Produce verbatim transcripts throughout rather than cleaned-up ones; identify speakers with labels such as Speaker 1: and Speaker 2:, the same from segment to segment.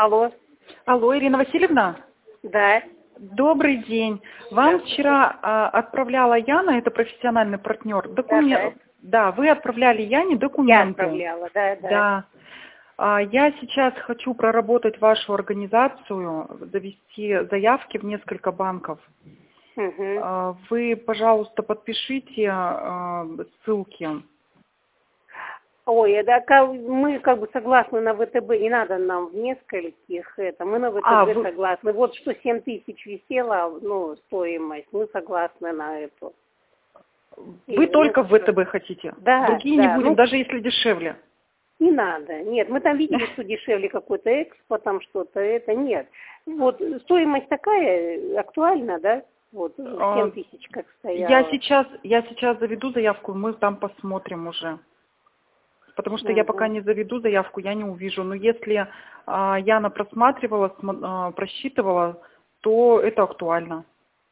Speaker 1: Алло.
Speaker 2: Алло, Ирина Васильевна?
Speaker 1: Да.
Speaker 2: Добрый день. Вам вчера а, отправляла Яна, это профессиональный партнер, документ. Да, да, вы отправляли Яне документы.
Speaker 1: Я отправляла, да, да.
Speaker 2: Да. А, я сейчас хочу проработать вашу организацию, завести заявки в несколько банков.
Speaker 1: Угу.
Speaker 2: А, вы, пожалуйста, подпишите а, ссылки.
Speaker 1: Ой, да, как- мы как бы согласны на ВТБ, не надо нам в нескольких, это, мы на ВТБ
Speaker 2: А, вы-
Speaker 1: согласны. Вот что семь тысяч висела, ну, стоимость, мы согласны на эту.
Speaker 2: Вы
Speaker 1: И,
Speaker 2: только
Speaker 1: ну,
Speaker 2: в ВТБ хотите?
Speaker 1: Да,
Speaker 2: Другие
Speaker 1: да,
Speaker 2: не будем,
Speaker 1: ну-
Speaker 2: даже если дешевле.
Speaker 1: Не надо, нет, мы там видели, что дешевле какой-то экспо, там что-то, это, нет. Вот, стоимость такая, актуальна, да? Вот,
Speaker 2: А,
Speaker 1: семь тысяч как стояло.
Speaker 2: Я сейчас, я сейчас заведу заявку, мы там посмотрим уже. Потому что я пока
Speaker 1: Мгм.
Speaker 2: не заведу заявку, я не увижу. Но если а, Яна просматривала, смо- а, просчитывала, то это актуально.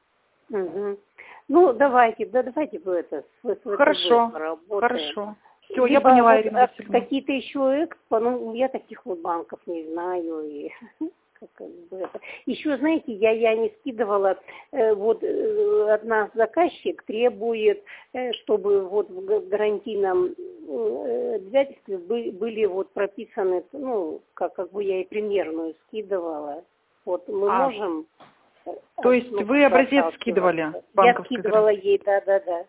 Speaker 1: Мгм. Ну, давайте, да, давайте вы это, с, с ВТБ
Speaker 2: Хорошо,
Speaker 1: поработаем.
Speaker 2: хорошо. Все, я
Speaker 1: Либо
Speaker 2: поняла,
Speaker 1: вот,
Speaker 2: Ирина
Speaker 1: а,
Speaker 2: Васильевна.
Speaker 1: какие-то еще экспо, ну, я таких вот банков не знаю. И, как, как бы это. Еще, знаете, я, я не скидывала, э, вот э, от нас заказчик требует, э, чтобы вот в га- гарантийном э, обязательстве бы- были вот прописаны, ну, как, как бы я и примерную скидывала. Вот мы
Speaker 2: А,
Speaker 1: можем... э,
Speaker 2: То есть
Speaker 1: ну,
Speaker 2: вы
Speaker 1: как бы
Speaker 2: образец
Speaker 1: отталкиваться.
Speaker 2: скидывали
Speaker 1: Я
Speaker 2: банковской
Speaker 1: скидывала
Speaker 2: гарантии?
Speaker 1: ей, да-да-да.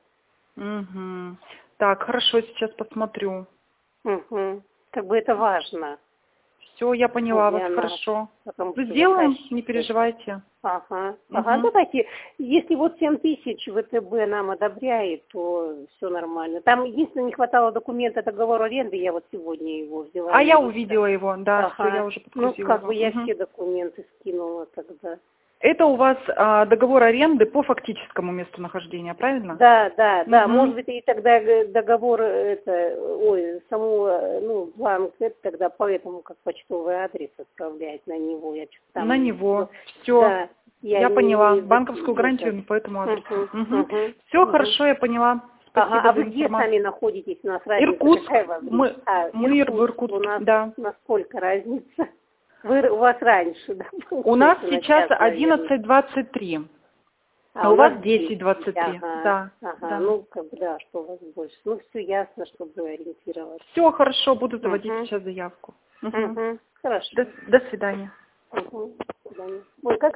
Speaker 2: Угу. Так, хорошо, сейчас посмотрю.
Speaker 1: Угу. Как бы это важно.
Speaker 2: Все, я поняла вас,
Speaker 1: Для нас,
Speaker 2: хорошо.
Speaker 1: потому
Speaker 2: Мы
Speaker 1: что
Speaker 2: сделаем,
Speaker 1: заказчик
Speaker 2: не
Speaker 1: это.
Speaker 2: переживайте.
Speaker 1: Ага, ага,
Speaker 2: Угу.
Speaker 1: давайте, если вот семь тысяч ВТБ нам одобряет, то все нормально. Там единственное не хватало документа договора аренды, я вот сегодня его взяла.
Speaker 2: А
Speaker 1: и
Speaker 2: я
Speaker 1: быстро.
Speaker 2: увидела его, да, все, я
Speaker 1: Ага,
Speaker 2: уже
Speaker 1: ну
Speaker 2: подгрузила
Speaker 1: как
Speaker 2: его.
Speaker 1: бы я
Speaker 2: Мгм.
Speaker 1: все документы скинула тогда.
Speaker 2: Это у вас а, договор аренды по фактическому местонахождению, правильно?
Speaker 1: Да, да, да,
Speaker 2: Мгм.
Speaker 1: может быть и тогда г- договор, э, это, ой, саму, э, ну, бланк, это тогда по этому, как почтовый адрес отправлять на него, я что-то там...
Speaker 2: На
Speaker 1: не-
Speaker 2: него. Все.
Speaker 1: Да,
Speaker 2: Я,
Speaker 1: не-
Speaker 2: поняла.
Speaker 1: не
Speaker 2: Банковскую
Speaker 1: за- это.
Speaker 2: гарантию по этому адресу.
Speaker 1: Мгм,
Speaker 2: Угу.
Speaker 1: мгм,
Speaker 2: Все
Speaker 1: мгм.
Speaker 2: хорошо, я поняла.
Speaker 1: Ага,
Speaker 2: Спасибо
Speaker 1: а
Speaker 2: за
Speaker 1: вы где
Speaker 2: информацию.
Speaker 1: сами находитесь? У нас разница
Speaker 2: Иркутск.
Speaker 1: какая во времени?
Speaker 2: Мы,
Speaker 1: А,
Speaker 2: мы в
Speaker 1: Иркутск.
Speaker 2: Иркутске,
Speaker 1: У нас
Speaker 2: да.
Speaker 1: насколько разница? Вы, у вас раньше, да?
Speaker 2: У нас
Speaker 1: На
Speaker 2: сейчас
Speaker 1: час, наверное.
Speaker 2: одиннадцать двадцать три.
Speaker 1: А
Speaker 2: А
Speaker 1: у
Speaker 2: у вас
Speaker 1: нас
Speaker 2: десять двадцать три.
Speaker 1: ага,
Speaker 2: Да,
Speaker 1: ага,
Speaker 2: да.
Speaker 1: ну, как бы, да, что у вас больше. Ну, все ясно, чтобы ориентироваться.
Speaker 2: Все хорошо, буду заводить
Speaker 1: Угу,
Speaker 2: сейчас заявку. Мгм.
Speaker 1: угу, хорошо.
Speaker 2: До, до свидания.
Speaker 1: Угу, до свидания. Ой, как